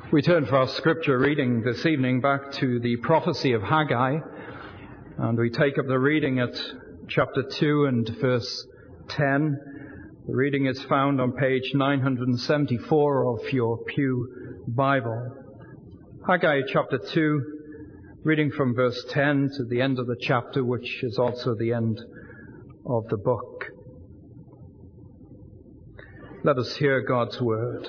We turn for our scripture reading this evening back to the prophecy of Haggai, and we take up the reading at chapter 2 and verse 10. The reading is found on page 974 of your Pew Bible. Haggai chapter 2, reading from verse 10 to the end of the chapter, which is also the end of the book. Let us hear God's word.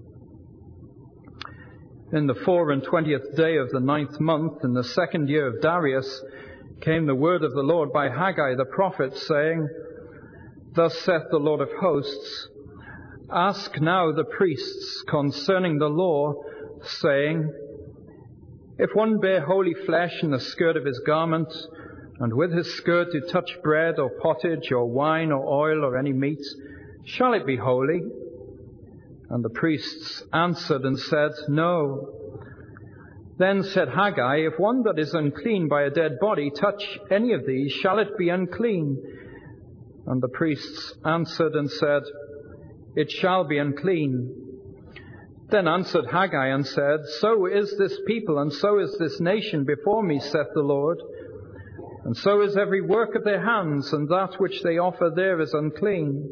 In the 24th day of the 9th month, in the 2nd year of Darius, came the word of the Lord by Haggai the prophet, saying, Thus saith the Lord of hosts, Ask now the priests concerning the law, saying, If one bear holy flesh in the skirt of his garment, and with his skirt do touch bread or pottage or wine or oil or any meat, shall it be holy? And the priests answered and said, No. Then said Haggai, If one that is unclean by a dead body touch any of these, shall it be unclean? And the priests answered and said, It shall be unclean. Then answered Haggai and said, So is this people, and so is this nation before me, saith the Lord. And so is every work of their hands, and that which they offer there is unclean.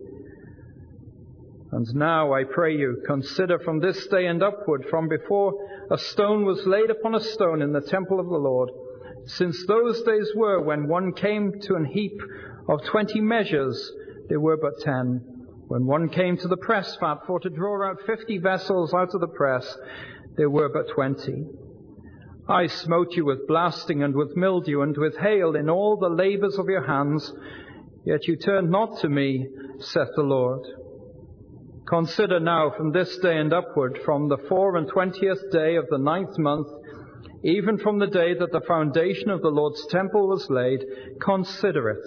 And now, I pray you, consider from this day and upward, from before a stone was laid upon a stone in the temple of the Lord, since those days were when one came to an heap of 20 measures, there were but 10. When one came to the press vat for to draw out 50 vessels out of the press, there were but 20. I smote you with blasting and with mildew and with hail in all the labors of your hands, yet you turned not to me, saith the Lord. Consider now from this day and upward, from the 24th day of the 9th month, even from the day that the foundation of the Lord's temple was laid, consider it.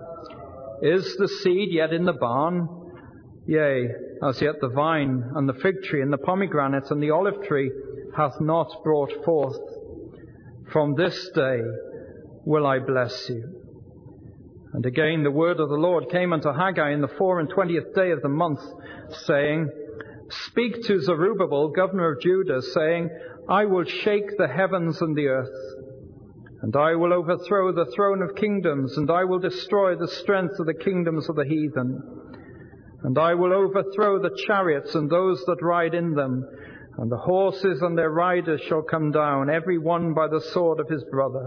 Is the seed yet in the barn? Yea, as yet the vine and the fig tree and the pomegranate and the olive tree hath not brought forth. From this day will I bless you. And again the word of the Lord came unto Haggai in the 24th day of the month, saying, Speak to Zerubbabel, governor of Judah, saying, I will shake the heavens and the earth, and I will overthrow the throne of kingdoms, and I will destroy the strength of the kingdoms of the heathen. And I will overthrow the chariots and those that ride in them, and the horses and their riders shall come down, every one by the sword of his brother.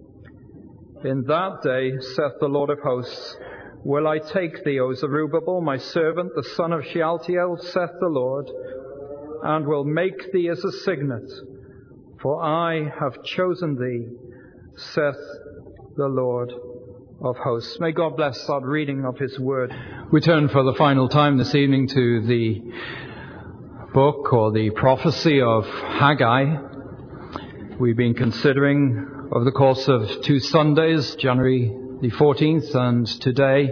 In that day, saith the Lord of hosts, will I take thee, O Zerubbabel, my servant, the son of Shealtiel, saith the Lord, and will make thee as a signet, for I have chosen thee, saith the Lord of hosts. May God bless our reading of his word. We turn for the final time this evening to the book or the prophecy of Haggai. We've been considering over the course of 2 Sundays, January the 14th and today,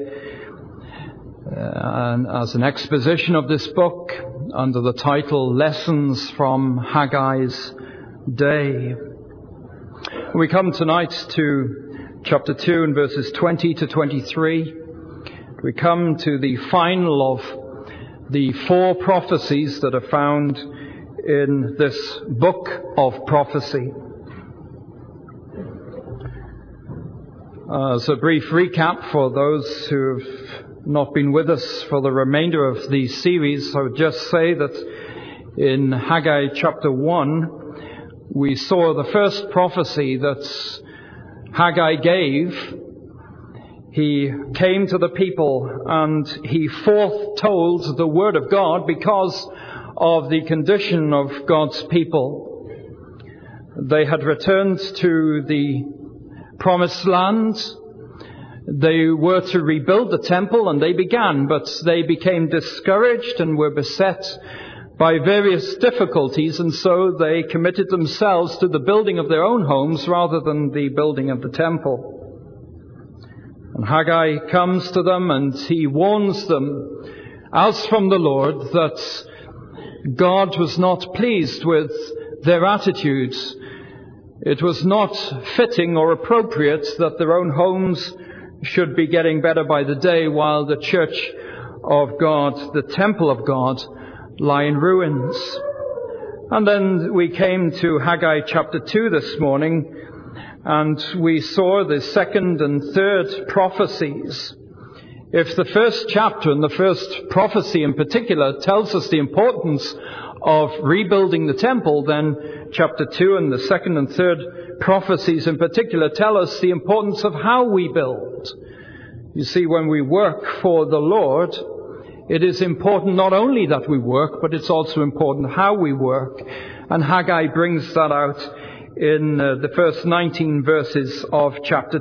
as an exposition of this book under the title Lessons from Haggai's Day. We come tonight to chapter 2 and verses 20 to 23. We come to the final of the 4 prophecies that are found in this book of prophecy. As a brief recap for those who have not been with us for the remainder of the series, I would just say that in Haggai chapter 1, we saw the first prophecy that Haggai gave. He came to the people and he foretold the word of God because of the condition of God's people. They had returned to the Promised land. They were to rebuild the temple, and they began, but they became discouraged and were beset by various difficulties, and so they committed themselves to the building of their own homes rather than the building of the temple. And Haggai comes to them and he warns them, as from the Lord, that God was not pleased with their attitudes. It was not fitting or appropriate that their own homes should be getting better by the day while the church of God, the temple of God, lie in ruins. And then we came to Haggai chapter 2 this morning, and we saw the second and third prophecies. If the first chapter and the first prophecy in particular tells us the importance of rebuilding the temple, then chapter 2 and the second and third prophecies in particular tell us the importance of how we build. You see, when we work for the Lord, it is important not only that we work, but it's also important how we work. And Haggai brings that out in the first 19 verses of chapter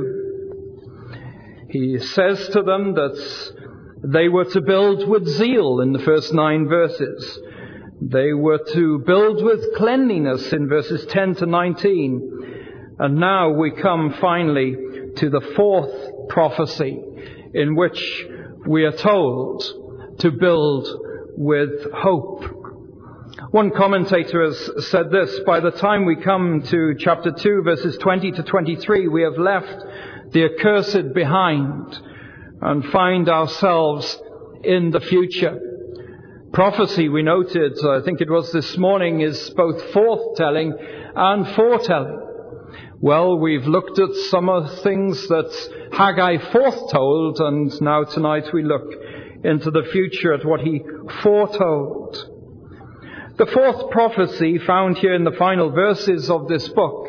2. He says to them that they were to build with zeal in the first 9 verses. They were to build with cleanliness in verses 10 to 19. And now we come finally to the fourth prophecy, in which we are told to build with hope. One commentator has said this: by the time we come to chapter 2, verses 20 to 23, we have left the accursed behind and find ourselves in the future. Prophecy, we noted, I think it was this morning, is both forthtelling and foretelling. Well, we've looked at some of the things that Haggai foretold, and now tonight we look into the future at what he foretold. The fourth prophecy, found here in the final verses of this book,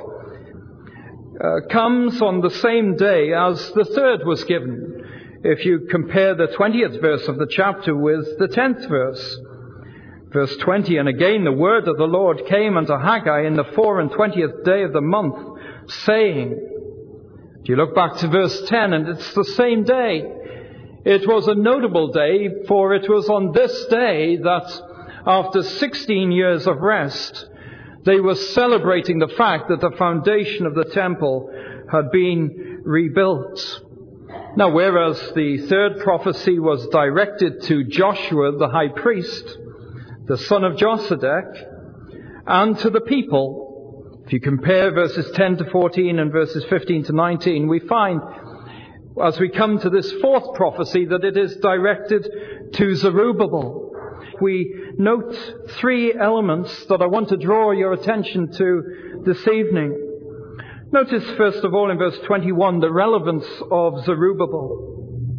comes on the same day as the third was given. If you compare the 20th verse of the chapter with the 10th verse. Verse 20, and again the word of the Lord came unto Haggai in the 24th day of the month, saying. You look back to verse 10, and it's the same day. It was a notable day, for it was on this day that after 16 years of rest, they were celebrating the fact that the foundation of the temple had been rebuilt. Now, whereas the third prophecy was directed to Joshua the high priest, the son of Josedech, and to the people, if you compare verses 10 to 14 and verses 15 to 19, we find, as we come to this fourth prophecy, that it is directed to Zerubbabel. We note 3 elements that I want to draw your attention to this evening. Notice, first of all, in verse 21, the relevance of Zerubbabel.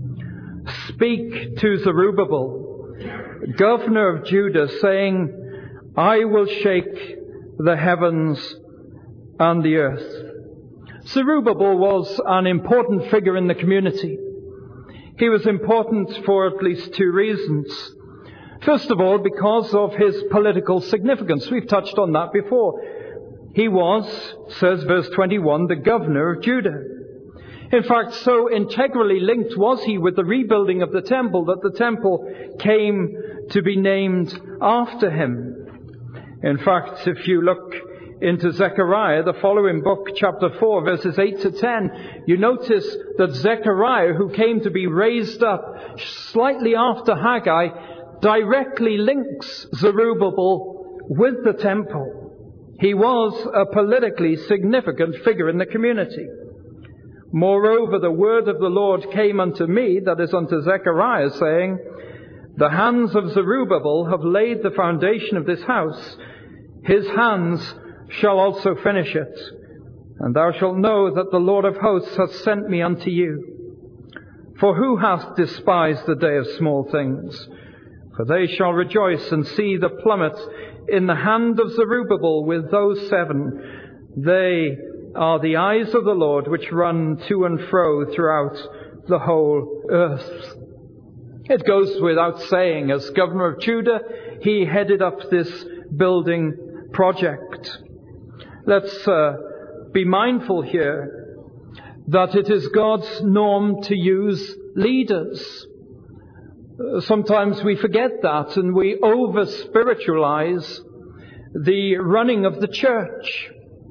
Speak to Zerubbabel, governor of Judah, saying, I will shake the heavens and the earth. Zerubbabel was an important figure in the community. He was important for at least 2 reasons. First of all, because of his political significance. We've touched on that before. He was, says verse 21, the governor of Judah. In fact, so integrally linked was he with the rebuilding of the temple that the temple came to be named after him. In fact, if you look into Zechariah, the following book, chapter 4, verses 8 to 10, you notice that Zechariah, who came to be raised up slightly after Haggai, directly links Zerubbabel with the temple. He was a politically significant figure in the community. Moreover, the word of the Lord came unto me, that is unto Zechariah, saying, the hands of Zerubbabel have laid the foundation of this house. His hands shall also finish it. And thou shalt know that the Lord of hosts hath sent me unto you. For who hath despised the day of small things? For they shall rejoice and see the plummet in the hand of Zerubbabel with those 7. They are the eyes of the Lord which run to and fro throughout the whole earth. It goes without saying, as governor of Judah, he headed up this building project. Let's be mindful here that it is God's norm to use leaders. Sometimes we forget that and we over-spiritualize the running of the church.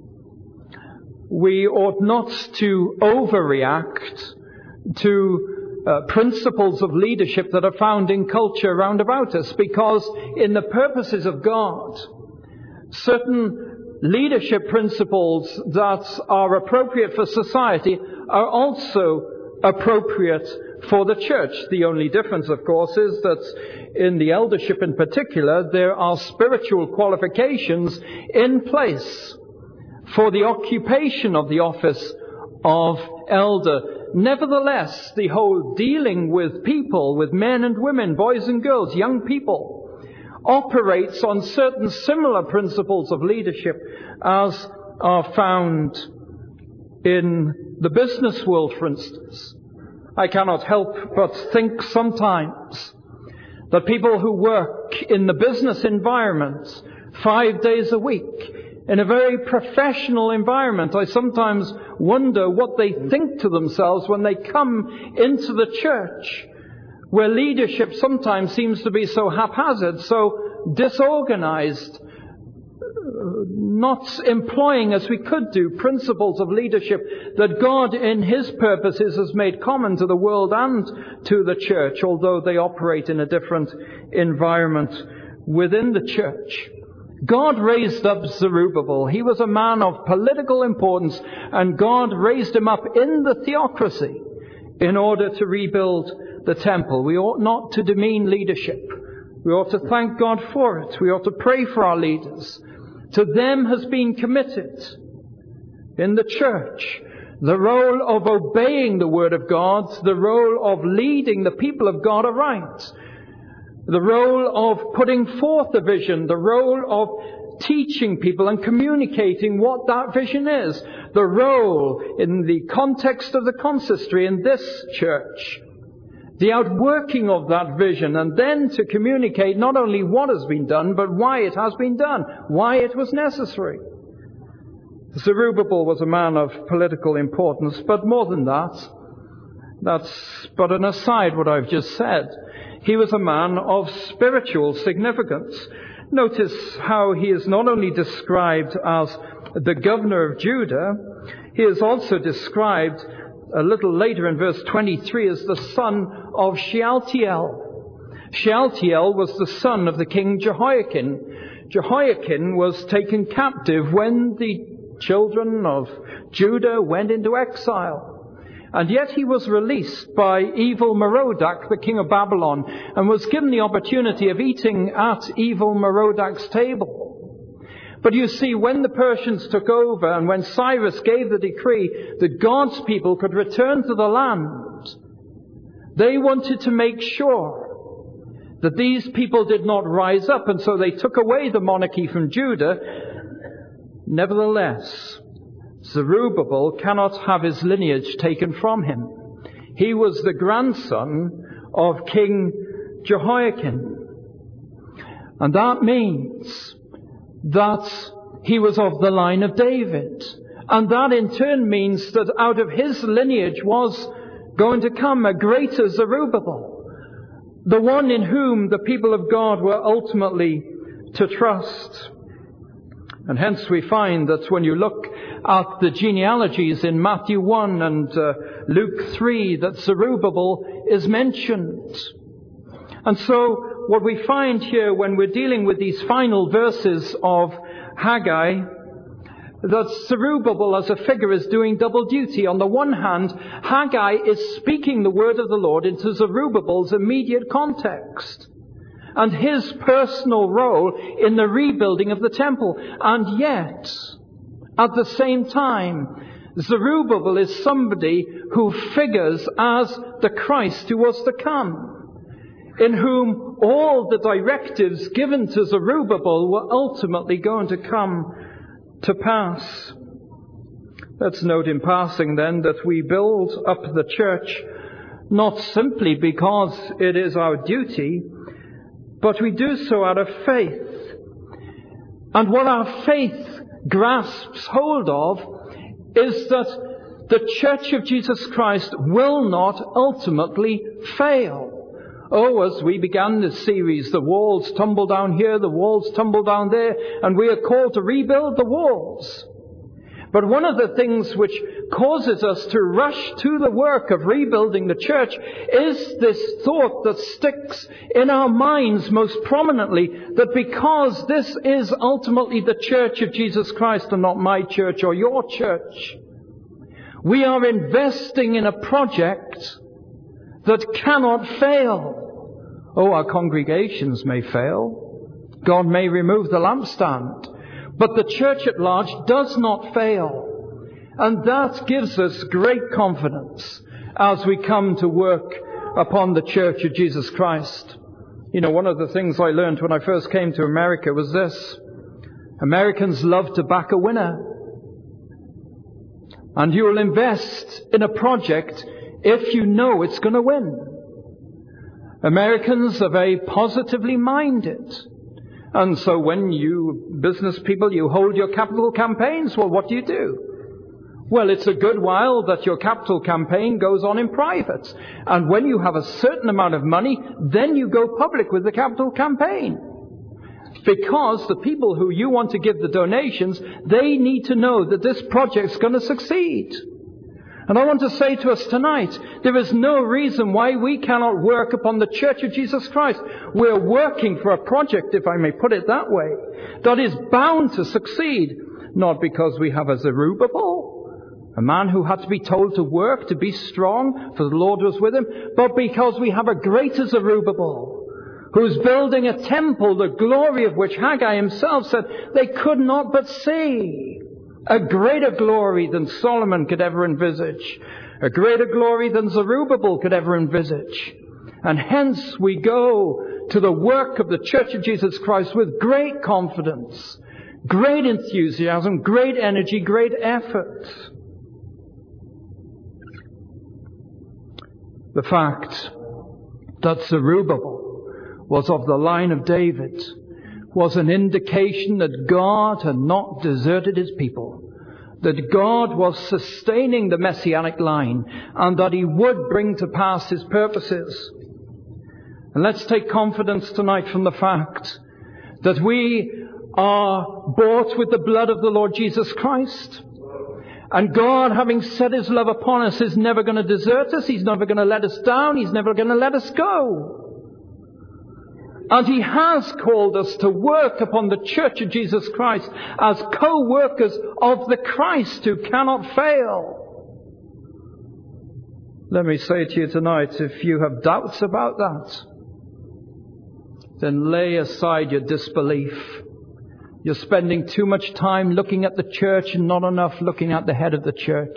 We ought not to overreact to principles of leadership that are found in culture round about us, because in the purposes of God, certain leadership principles that are appropriate for society are also appropriate for the church. The only difference, of course, is that in the eldership in particular, there are spiritual qualifications in place for the occupation of the office of elder. Nevertheless, the whole dealing with people, with men and women, boys and girls, young people, operates on certain similar principles of leadership as are found in the business world, for instance. I cannot help but think sometimes that people who work in the business environment 5 days a week, in a very professional environment, I sometimes wonder what they think to themselves when they come into the church, where leadership sometimes seems to be so haphazard, so disorganized, not employing, as we could do, principles of leadership that God in His purposes has made common to the world and to the church, although they operate in a different environment within the church. God raised up Zerubbabel. He was a man of political importance, and God raised him up in the theocracy in order to rebuild the temple. We ought not to demean leadership. We ought to thank God for it. We ought to pray for our leaders. To them has been committed in the church the role of obeying the Word of God, the role of leading the people of God aright, the role of putting forth a vision, the role of teaching people and communicating what that vision is, the role in the context of the consistory in this church, the outworking of that vision, and then to communicate not only what has been done, but why it has been done, why it was necessary. Zerubbabel was a man of political importance, but more than that, that's but an aside what I've just said. He was a man of spiritual significance. Notice how he is not only described as the governor of Judah, he is also described a little later in verse 23 as the son of Shealtiel. Shealtiel was the son of the king Jehoiakim. Jehoiakim was taken captive when the children of Judah went into exile. And yet he was released by evil Merodach, the king of Babylon, and was given the opportunity of eating at evil Merodach's table. But you see, when the Persians took over and when Cyrus gave the decree that God's people could return to the land, they wanted to make sure that these people did not rise up, and so they took away the monarchy from Judah. Nevertheless, Zerubbabel cannot have his lineage taken from him. He was the grandson of King Jehoiakim. And that means that he was of the line of David. And that in turn means that out of his lineage was going to come a greater Zerubbabel, the one in whom the people of God were ultimately to trust. And hence we find that when you look at the genealogies in Matthew 1 and Luke 3, that Zerubbabel is mentioned. And so what we find here when we're dealing with these final verses of Haggai, that Zerubbabel as a figure is doing double duty. On the one hand, Haggai is speaking the word of the Lord into Zerubbabel's immediate context and his personal role in the rebuilding of the temple. And yet, at the same time, Zerubbabel is somebody who figures as the Christ who was to come, in whom all the directives given to Zerubbabel were ultimately going to come to pass. Let's note in passing then that we build up the church not simply because it is our duty, but we do so out of faith. And what our faith grasps hold of is that the Church of Jesus Christ will not ultimately fail. Oh, as we began this series, the walls tumble down here, the walls tumble down there, and we are called to rebuild the walls. But one of the things which causes us to rush to the work of rebuilding the church is this thought that sticks in our minds most prominently, that because this is ultimately the church of Jesus Christ and not my church or your church, we are investing in a project that cannot fail. Oh, our congregations may fail. God may remove the lampstand. But the church at large does not fail. And that gives us great confidence as we come to work upon the Church of Jesus Christ. You know, one of the things I learned when I first came to America was this. Americans love to back a winner. And you will invest in a project if you know it's going to win. Americans are very positively minded. And so when you business people, you hold your capital campaigns, well, what do? Well, it's a good while that your capital campaign goes on in private. And when you have a certain amount of money, then you go public with the capital campaign. Because the people who you want to give the donations, they need to know that this project's going to succeed. And I want to say to us tonight, there is no reason why we cannot work upon the Church of Jesus Christ. We're working for a project, if I may put it that way, that is bound to succeed. Not because we have a Zerubbabel, a man who had to be told to work, to be strong, for the Lord was with him, but because we have a greater Zerubbabel, who's building a temple, the glory of which Haggai himself said they could not but see. A greater glory than Solomon could ever envisage. A greater glory than Zerubbabel could ever envisage. And hence we go to the work of the Church of Jesus Christ with great confidence, great enthusiasm, great energy, great effort. The fact that Zerubbabel was of the line of David was an indication that God had not deserted his people, that God was sustaining the messianic line, and that he would bring to pass his purposes. And let's take confidence tonight from the fact that we are bought with the blood of the Lord Jesus Christ. And God, having set his love upon us, is never going to desert us. He's never going to let us down. He's never going to let us go. And he has called us to work upon the Church of Jesus Christ as co-workers of the Christ who cannot fail. Let me say to you tonight, if you have doubts about that, then lay aside your disbelief. You're spending too much time looking at the church and not enough looking at the head of the church.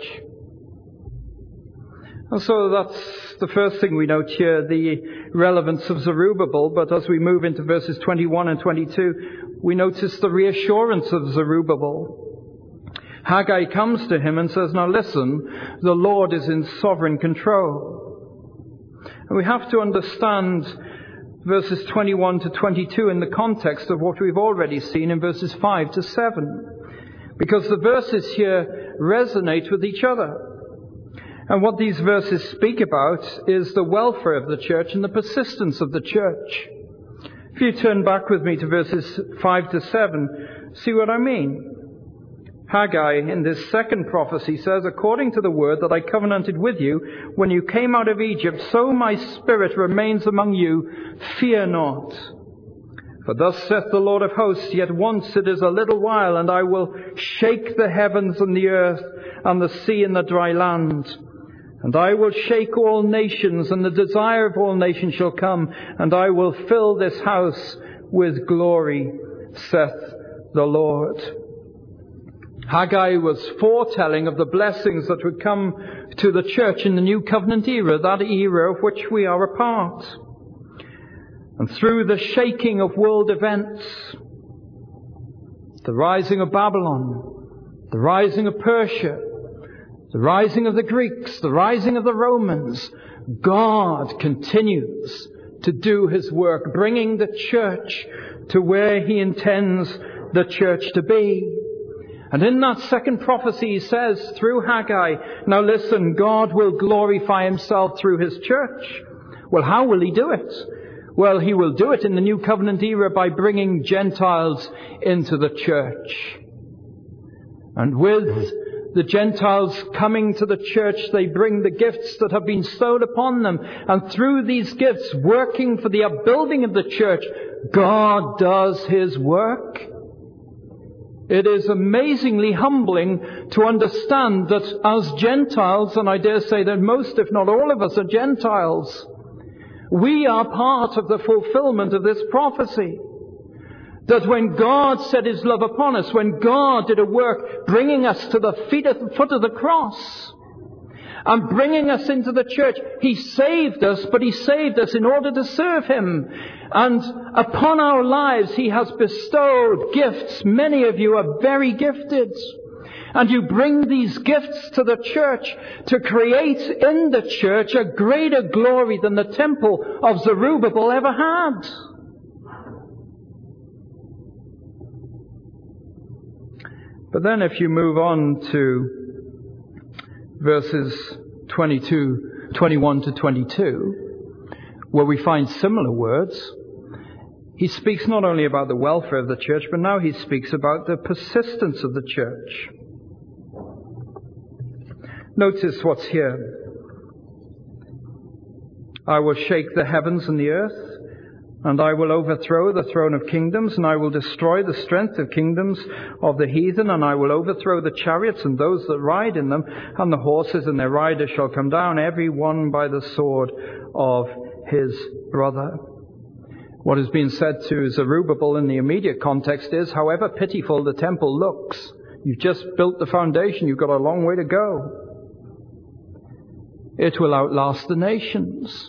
And so that's the first thing we note here, the relevance of Zerubbabel. But as we move into verses 21 and 22, we notice the reassurance of Zerubbabel. Haggai comes to him and says, now listen, the Lord is in sovereign control. And we have to understand verses 21 to 22 in the context of what we've already seen in verses 5 to 7. Because the verses here resonate with each other. And what these verses speak about is the welfare of the church and the persistence of the church. If you turn back with me to verses 5 to 7, see what I mean. Haggai, in this second prophecy, says, according to the word that I covenanted with you when you came out of Egypt, so my spirit remains among you. Fear not. For thus saith the Lord of hosts, yet once it is a little while, and I will shake the heavens and the earth and the sea and the dry land. And I will shake all nations, and the desire of all nations shall come, and I will fill this house with glory, saith the Lord. Haggai was foretelling of the blessings that would come to the church in the New Covenant era, that era of which we are a part. And through the shaking of world events, the rising of Babylon, the rising of Persia, the rising of the Greeks, the rising of the Romans, God continues to do his work, bringing the church to where he intends the church to be. And in that second prophecy he says through Haggai, now listen, God will glorify himself through his church. Well, how will he do it? Well, he will do it in the New Covenant era by bringing Gentiles into the church. And with the Gentiles coming to the church, they bring the gifts that have been bestowed upon them. And through these gifts, working for the upbuilding of the church, God does his work. It is amazingly humbling to understand that as Gentiles, and I dare say that most, if not all of us, are Gentiles, we are part of the fulfillment of this prophecy. That when God set His love upon us, when God did a work bringing us to the foot of the cross, and bringing us into the church, He saved us, but He saved us in order to serve Him. And upon our lives He has bestowed gifts. Many of you are very gifted. And you bring these gifts to the church to create in the church a greater glory than the temple of Zerubbabel ever had. But then if you move on to verses 21 to 22, where we find similar words, he speaks not only about the welfare of the church, but now he speaks about the persistence of the church. Notice what's here. I will shake the heavens and the earth, and I will overthrow the throne of kingdoms, and I will destroy the strength of kingdoms of the heathen, and I will overthrow the chariots and those that ride in them, and the horses and their riders shall come down, every one by the sword of his brother. What is being said to Zerubbabel in the immediate context is, however pitiful the temple looks, you've just built the foundation, you've got a long way to go. It will outlast the nations.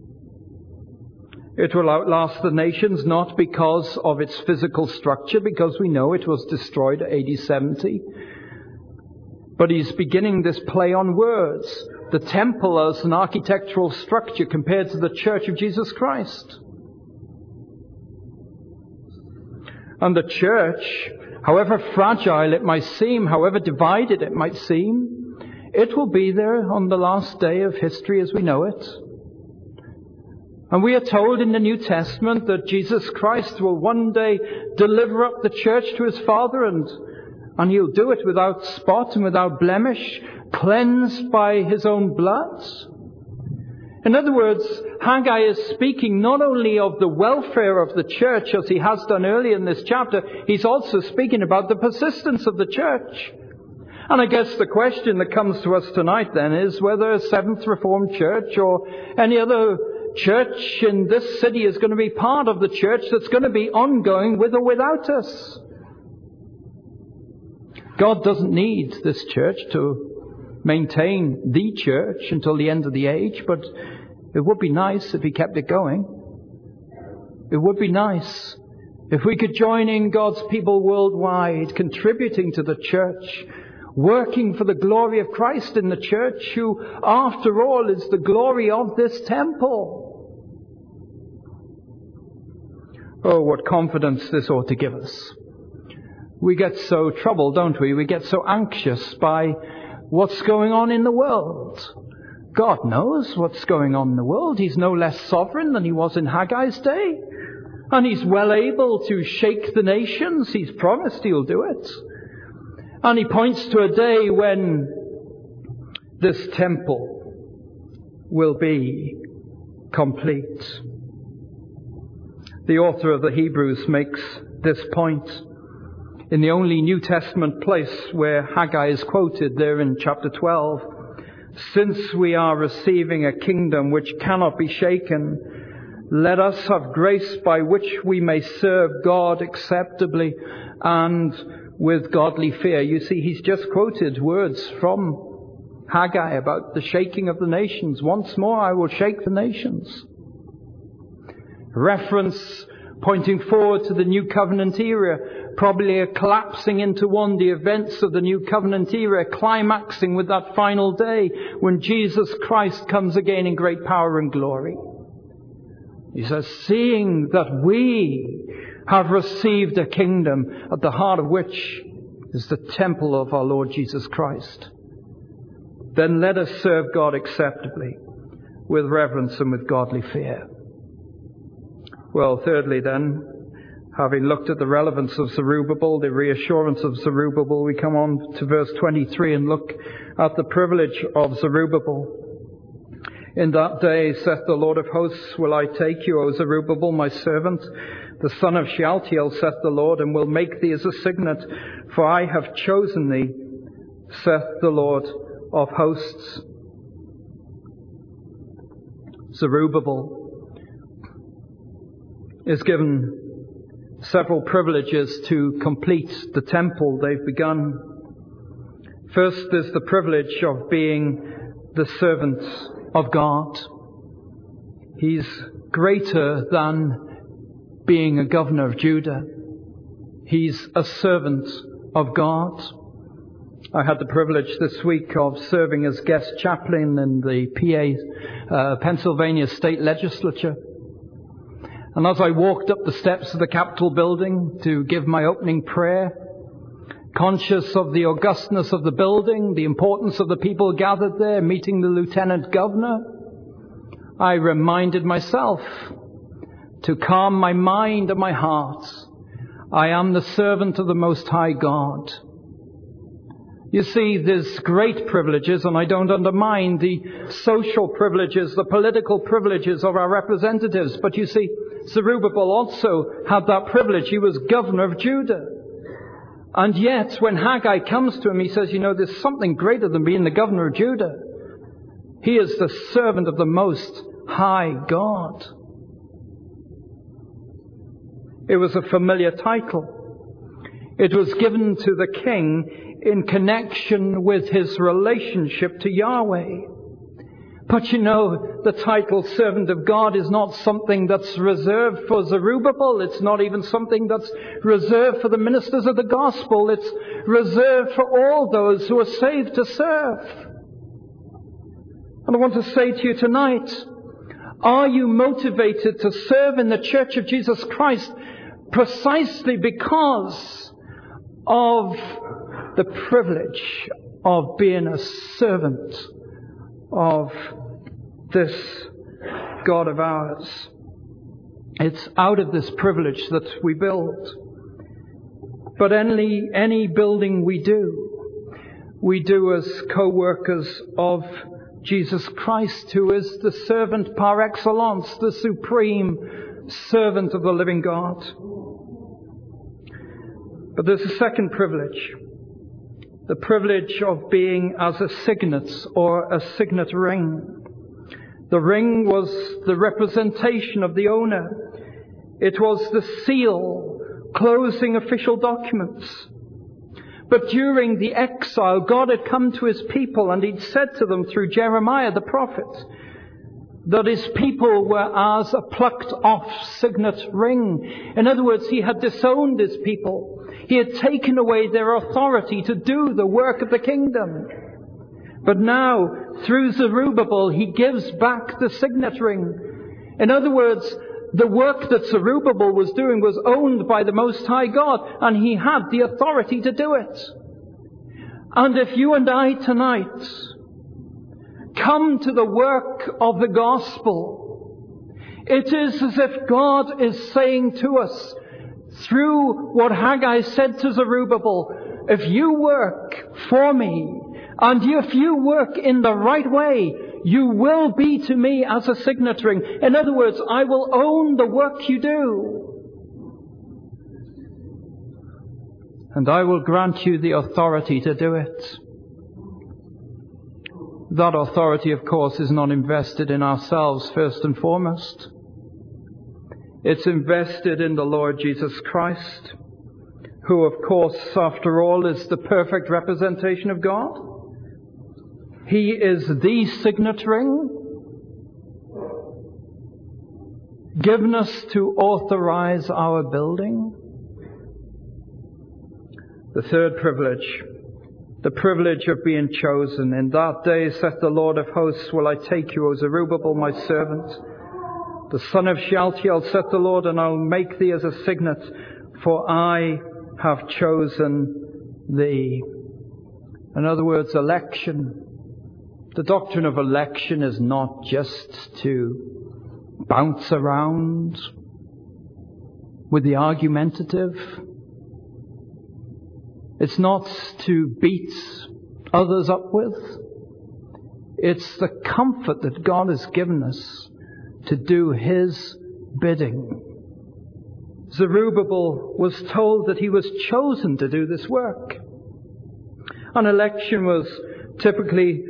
It will outlast the nations not because of its physical structure, because we know it was destroyed AD 70. But he's beginning this play on words. The temple as an architectural structure compared to the church of Jesus Christ. And the church, however fragile it might seem, however divided it might seem, it will be there on the last day of history as we know it. And we are told in the New Testament that Jesus Christ will one day deliver up the church to His Father, and He'll do it without spot and without blemish, cleansed by His own blood. In other words, Haggai is speaking not only of the welfare of the church as he has done earlier in this chapter, he's also speaking about the persistence of the church. And I guess the question that comes to us tonight then is whether a Seventh Reformed Church or any other church in this city is going to be part of the church that's going to be ongoing with or without us. God doesn't need this church to maintain the church until the end of the age, but it would be nice if He kept it going. It would be nice if we could join in God's people worldwide, contributing to the church, working for the glory of Christ in the church, who, after all, is the glory of this temple. Oh, what confidence this ought to give us. We get so troubled, don't we? We get so anxious by what's going on in the world. God knows what's going on in the world. He's no less sovereign than He was in Haggai's day. And He's well able to shake the nations. He's promised He'll do it. And He points to a day when this temple will be complete. The author of the Hebrews makes this point in the only New Testament place where Haggai is quoted, there in chapter 12. Since we are receiving a kingdom which cannot be shaken, let us have grace by which we may serve God acceptably and with godly fear. You see, he's just quoted words from Haggai about the shaking of the nations. Once more I will shake the nations. Reference pointing forward to the New Covenant era, probably a collapsing into one, the events of the New Covenant era, climaxing with that final day when Jesus Christ comes again in great power and glory. He says, seeing that we have received a kingdom at the heart of which is the temple of our Lord Jesus Christ, then let us serve God acceptably with reverence and with godly fear. Well, thirdly then, having looked at the relevance of Zerubbabel, the reassurance of Zerubbabel, we come on to verse 23 and look at the privilege of Zerubbabel. In that day, saith the Lord of hosts, will I take you, O Zerubbabel, my servant, The son of Shealtiel, saith the Lord, and will make thee as a signet, for I have chosen thee, saith the Lord of hosts. Zerubbabel is given several privileges to complete the temple they've begun. First is the privilege of being the servant of God. He's greater than being a governor of Judah. He's a servant of God. I had the privilege this week of serving as guest chaplain in the Pennsylvania State Legislature. And as I walked up the steps of the Capitol building to give my opening prayer, conscious of the augustness of the building, the importance of the people gathered there, meeting the Lieutenant Governor, I reminded myself to calm my mind and my heart. I am the servant of the Most High God. You see, there's great privileges, and I don't undermine the social privileges, the political privileges of our representatives. But you see, Zerubbabel also had that privilege. He was governor of Judah. And yet, when Haggai comes to him, he says, there's something greater than being the governor of Judah. He is the servant of the Most High God. It was a familiar title. It was given to the king in connection with his relationship to Yahweh. But the title servant of God is not something that's reserved for Zerubbabel. It's not even something that's reserved for the ministers of the gospel. It's reserved for all those who are saved to serve. And I want to say to you tonight, are you motivated to serve in the Church of Jesus Christ precisely because of the privilege of being a servant of this God of ours? It's out of this privilege that we build. But any building we do as co-workers of Jesus Christ, who is the servant par excellence, the supreme servant of the living God. But there's a second privilege. The privilege of being as a signet or a signet ring. The ring was the representation of the owner. It was the seal closing official documents. But during the exile, God had come to his people and he'd said to them through Jeremiah the prophet that his people were as a plucked off signet ring. In other words, he had disowned his people. He had taken away their authority to do the work of the kingdom. But now, through Zerubbabel, he gives back the signet ring. In other words, the work that Zerubbabel was doing was owned by the Most High God, and he had the authority to do it. And if you and I tonight come to the work of the gospel, it is as if God is saying to us, through what Haggai said to Zerubbabel, if you work for me, and if you work in the right way, you will be to me as a signet ring. In other words, I will own the work you do. And I will grant you the authority to do it. That authority, of course, is not invested in ourselves first and foremost. It's invested in the Lord Jesus Christ, who, of course, after all, is the perfect representation of God. He is the signet ring given us to authorize our building. The third privilege, the privilege of being chosen. In that day, saith the Lord of hosts, will I take you, O Zerubbabel, my servant, the son of Shealtiel, saith the Lord, and I'll make thee as a signet, for I have chosen thee. In other words, election. The doctrine of election is not just to bounce around with the argumentative. It's not to beat others up with. It's the comfort that God has given us to do His bidding. Zerubbabel was told that he was chosen to do this work. An election was typically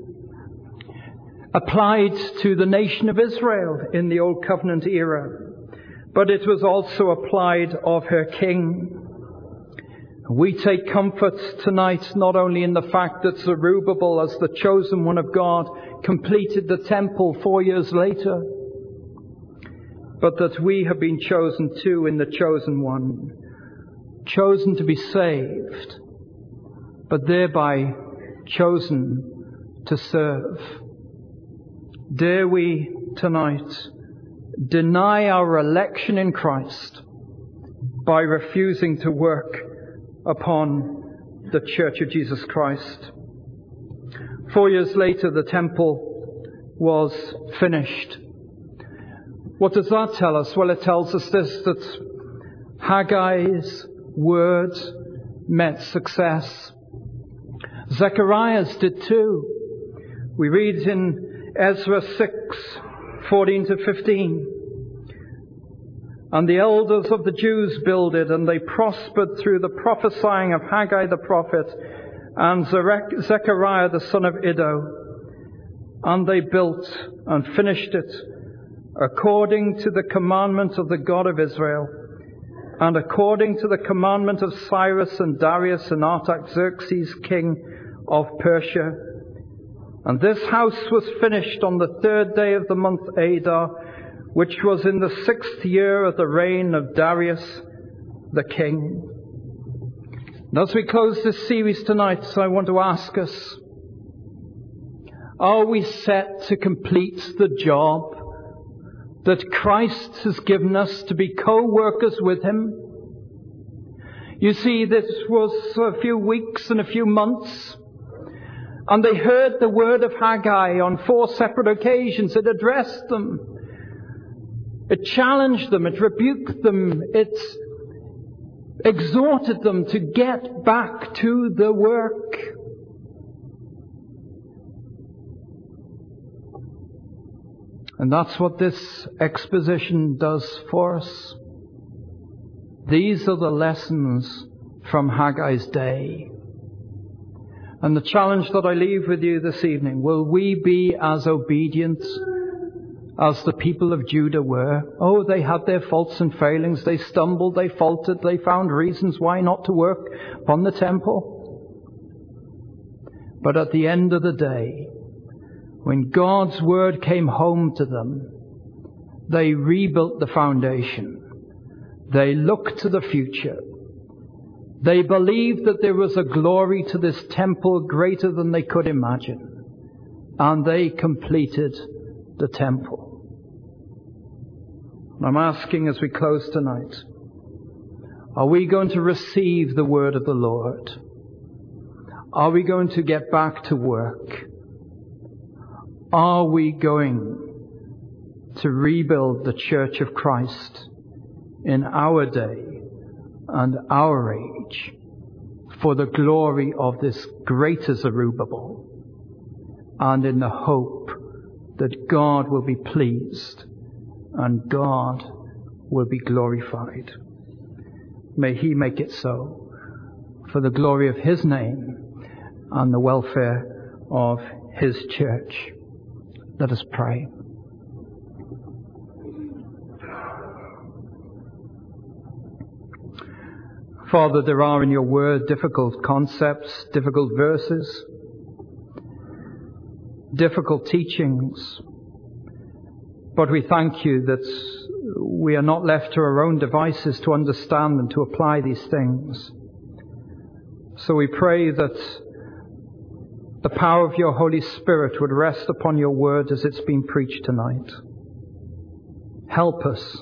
applied to the nation of Israel in the Old Covenant era, but it was also applied of her king. We take comfort tonight not only in the fact that Zerubbabel, as the chosen one of God, completed the temple 4 years later, but that we have been chosen too in the chosen one, chosen to be saved, but thereby chosen to serve. Dare we tonight deny our election in Christ by refusing to work upon the Church of Jesus Christ. 4 years later, the temple was finished. What does that tell us? Well, it tells us this, that Haggai's words met success. Zechariah's did too. We read in Ezra 6:14-15. And the elders of the Jews builded, and they prospered through the prophesying of Haggai the prophet and Zechariah the son of Iddo. And they built and finished it according to the commandment of the God of Israel, and according to the commandment of Cyrus and Darius and Artaxerxes, king of Persia. And this house was finished on the 3rd day of the month Adar, which was in the 6th year of the reign of Darius the king. And as we close this series tonight, I want to ask us, are we set to complete the job that Christ has given us to be co-workers with Him? You see, this was a few weeks and a few months, and they heard the word of Haggai on 4 separate occasions. It addressed them. It challenged them. It rebuked them. It exhorted them to get back to the work. And that's what this exposition does for us. These are the lessons from Haggai's day. And the challenge that I leave with you this evening, will we be as obedient as the people of Judah were? Oh, they had their faults and failings. They stumbled, they faltered, they found reasons why not to work upon the temple. But at the end of the day, when God's word came home to them, they rebuilt the foundation. They looked to the future. They believed that there was a glory to this temple greater than they could imagine. And they completed the temple. And I'm asking as we close tonight, are we going to receive the word of the Lord? Are we going to get back to work? Are we going to rebuild the Church of Christ in our day and our age for the glory of this greater Zerubbabel, and in the hope that God will be pleased and God will be glorified? May He make it so for the glory of His name and the welfare of His church. Let us pray. Father, there are in your word difficult concepts, difficult verses, difficult teachings. But we thank you that we are not left to our own devices to understand and to apply these things. So we pray that the power of your Holy Spirit would rest upon your word as it's been preached tonight. Help us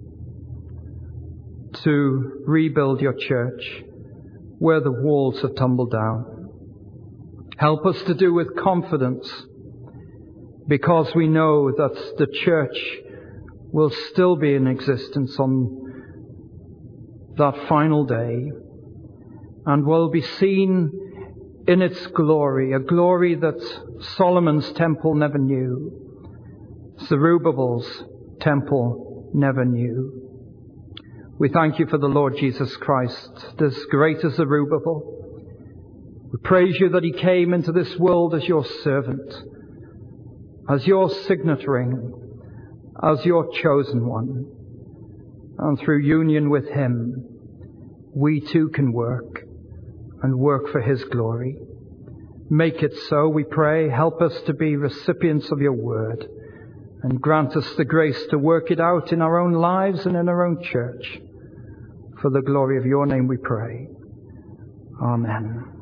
to rebuild your church where the walls have tumbled down. Help us to do with confidence, because we know that the church will still be in existence on that final day and will be seen in its glory, a glory that Solomon's temple never knew, Zerubbabel's temple never knew. We thank you for the Lord Jesus Christ, as great as Zerubbabel. We praise you that he came into this world as your servant, as your signet ring, as your chosen one. And through union with him, we too can work, and work for his glory. Make it so, we pray. Help us to be recipients of your word, and grant us the grace to work it out in our own lives and in our own church. For the glory of your name we pray. Amen.